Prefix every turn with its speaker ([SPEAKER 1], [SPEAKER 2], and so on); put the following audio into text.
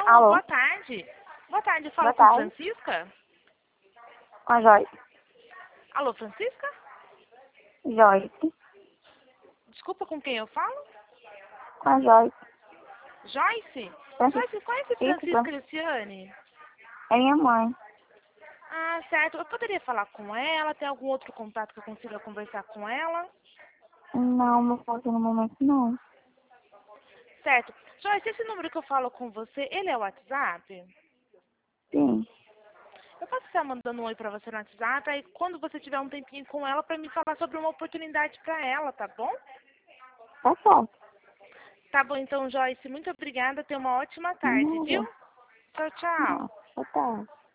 [SPEAKER 1] Alô,
[SPEAKER 2] Alô?
[SPEAKER 1] boa tarde. Boa tarde, fala
[SPEAKER 2] Boa
[SPEAKER 1] com
[SPEAKER 2] tarde.
[SPEAKER 1] Francisca?
[SPEAKER 2] Com a Joyce.
[SPEAKER 1] Alô, Francisca?
[SPEAKER 2] Joyce.
[SPEAKER 1] Desculpa, com quem eu falo?
[SPEAKER 2] Com a Joyce.
[SPEAKER 1] Joyce?
[SPEAKER 2] Francisco.
[SPEAKER 1] Joyce, conhece
[SPEAKER 2] Isso,
[SPEAKER 1] Francisca Luciane?
[SPEAKER 2] é minha mãe.
[SPEAKER 1] Ah, certo. Eu poderia falar com ela? Tem algum outro contato que eu consiga conversar com ela?
[SPEAKER 2] Não, não posso no momento, não.
[SPEAKER 1] Certo. Joyce, esse número que eu falo com você, ele é o WhatsApp?
[SPEAKER 2] Sim,
[SPEAKER 1] Eu posso estar mandando um oi pra você no WhatsApp, aí quando você tiver um tempinho com ela, pra me falar sobre uma oportunidade pra ela, tá bom?
[SPEAKER 2] tá certo.
[SPEAKER 1] Tá bom, então, Joyce, muito obrigada. Tenha uma ótima tarde, viu?
[SPEAKER 2] Nada.
[SPEAKER 1] Tchau, tchau.
[SPEAKER 2] Não, boa tarde.